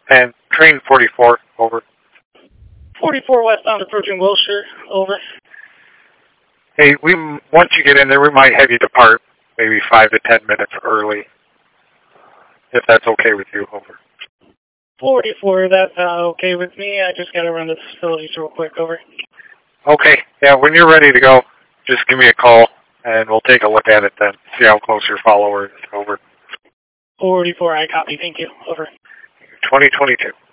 And train 44, over. 44 westbound approaching Wilshire, over. Hey, once you get in there, we might have you depart maybe 5 to 10 minutes early, if that's okay with you, over. 44, that's okay with me. I just got to run to the facilities real quick, over. Okay, yeah, when you're ready to go, just give me a call, and we'll take a look at it then, see how close your follower is, over. 44, I copy, thank you, over. 2022.